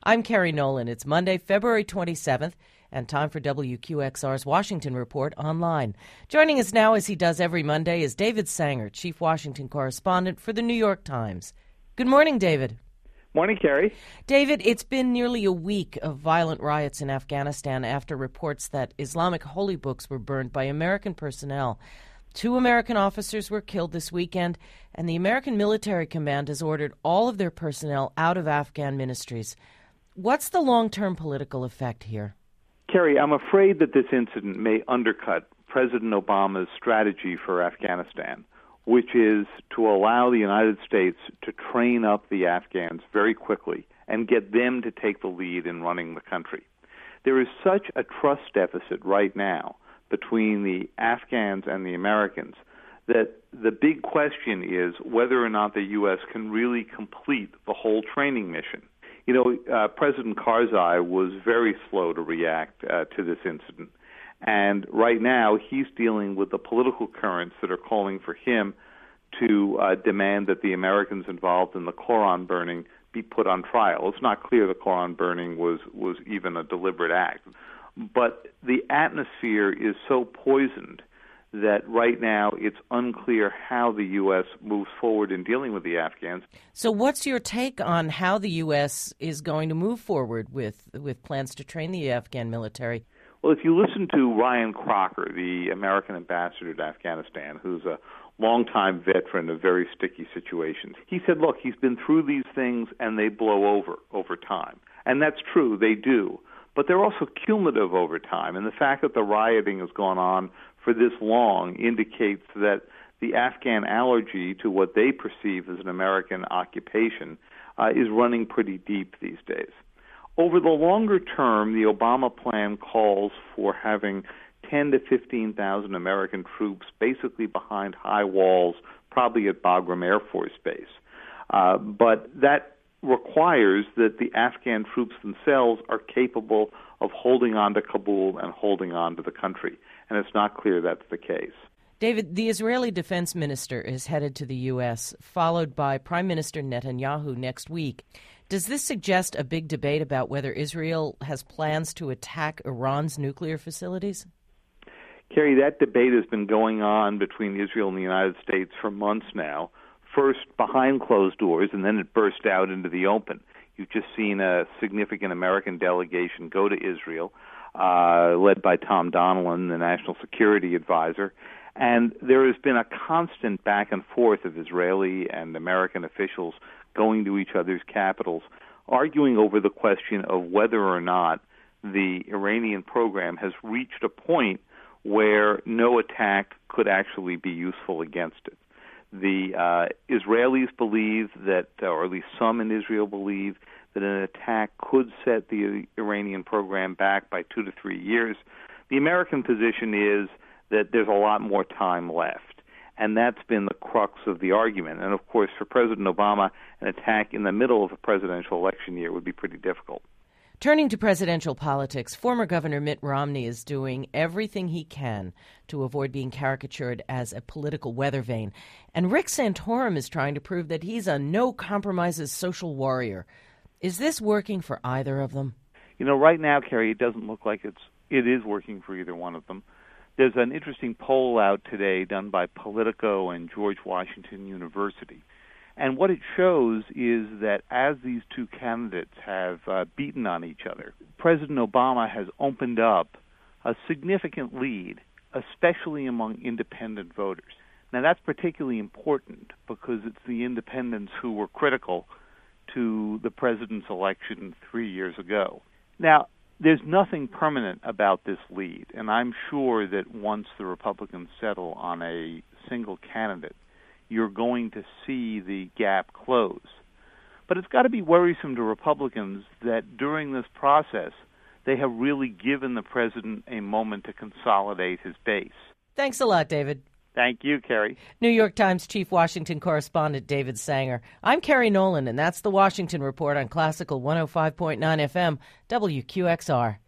I'm Kerry Nolan. It's Monday, February 27th, and time for WQXR's Washington Report online. Joining us now, as he does every Monday, is David Sanger, Chief Washington Correspondent for The New York Times. Good morning, David. Morning, Kerry. David, it's been nearly a week of violent riots in Afghanistan after reports that Islamic holy books were burned by American personnel. 2 American officers were killed this weekend, and the American Military Command has ordered all of their personnel out of Afghan ministries. What's the long-term political effect here? Kerry, I'm afraid that this incident may undercut President Obama's strategy for Afghanistan, which is to allow the United States to train up the Afghans very quickly and get them to take the lead in running the country. There is such a trust deficit right now between the Afghans and the Americans that the big question is whether or not the U.S. can really complete the whole training mission. You know, President Karzai was very slow to react to this incident. And right now, he's dealing with the political currents that are calling for him to demand that the Americans involved in the Koran burning be put on trial. It's not clear the Koran burning was even a deliberate act. But the atmosphere is so poisoned that right now it's unclear how the U.S. moves forward in dealing with the Afghans. So what's your take on how the U.S. is going to move forward with plans to train the Afghan military? Well, if you listen to Ryan Crocker, the American ambassador to Afghanistan, who's a longtime veteran of very sticky situations, he said, look, he's been through these things and they blow over time. And that's true, they do. But they're also cumulative over time. And the fact that the rioting has gone on for this long indicates that the Afghan allergy to what they perceive as an American occupation is running pretty deep these days. Over the longer term, the Obama plan calls for having 10 to 15,000 American troops basically behind high walls, probably at Bagram Air Force Base. But that requires that the Afghan troops themselves are capable of holding on to Kabul and holding on to the country. And it's not clear that's the case. David, the Israeli defense minister is headed to the U.S., followed by Prime Minister Netanyahu next week. Does this suggest a big debate about whether Israel has plans to attack Iran's nuclear facilities? Kerry, that debate has been going on between Israel and the United States for months now, first behind closed doors, and then it burst out into the open. You've just seen a significant American delegation go to Israel, led by Tom Donilon, the National Security Advisor. And there has been a constant back and forth of Israeli and American officials going to each other's capitals, arguing over the question of whether or not the Iranian program has reached a point where no attack could actually be useful against it. The Israelis believe that, or at least some in Israel believe, that an attack could set the Iranian program back by 2 to 3 years. The American position is that there's a lot more time left, and that's been the crux of the argument. And, of course, for President Obama, an attack in the middle of a presidential election year would be pretty difficult. Turning to presidential politics, former Governor Mitt Romney is doing everything he can to avoid being caricatured as a political weather vane. And Rick Santorum is trying to prove that he's a no-compromises social warrior. Is this working for either of them? You know, right now, Kerry, it doesn't look like it is working for either one of them. There's an interesting poll out today done by Politico and George Washington University. And what it shows is that as these two candidates have beaten on each other, President Obama has opened up a significant lead, especially among independent voters. Now, that's particularly important because it's the independents who were critical to the president's election 3 years ago. Now, there's nothing permanent about this lead, and I'm sure that once the Republicans settle on a single candidate, you're going to see the gap close. But it's got to be worrisome to Republicans that during this process, they have really given the president a moment to consolidate his base. Thanks a lot, David. Thank you, Kerry. New York Times Chief Washington Correspondent David Sanger. I'm Kerry Nolan, and that's the Washington Report on Classical 105.9 FM, WQXR.